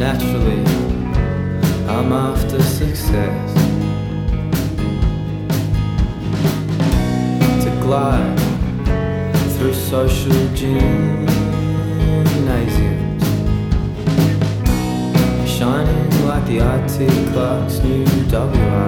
Naturally, I'm after success. To glide through social gymnasiums, shining like the IT clerk's new WI.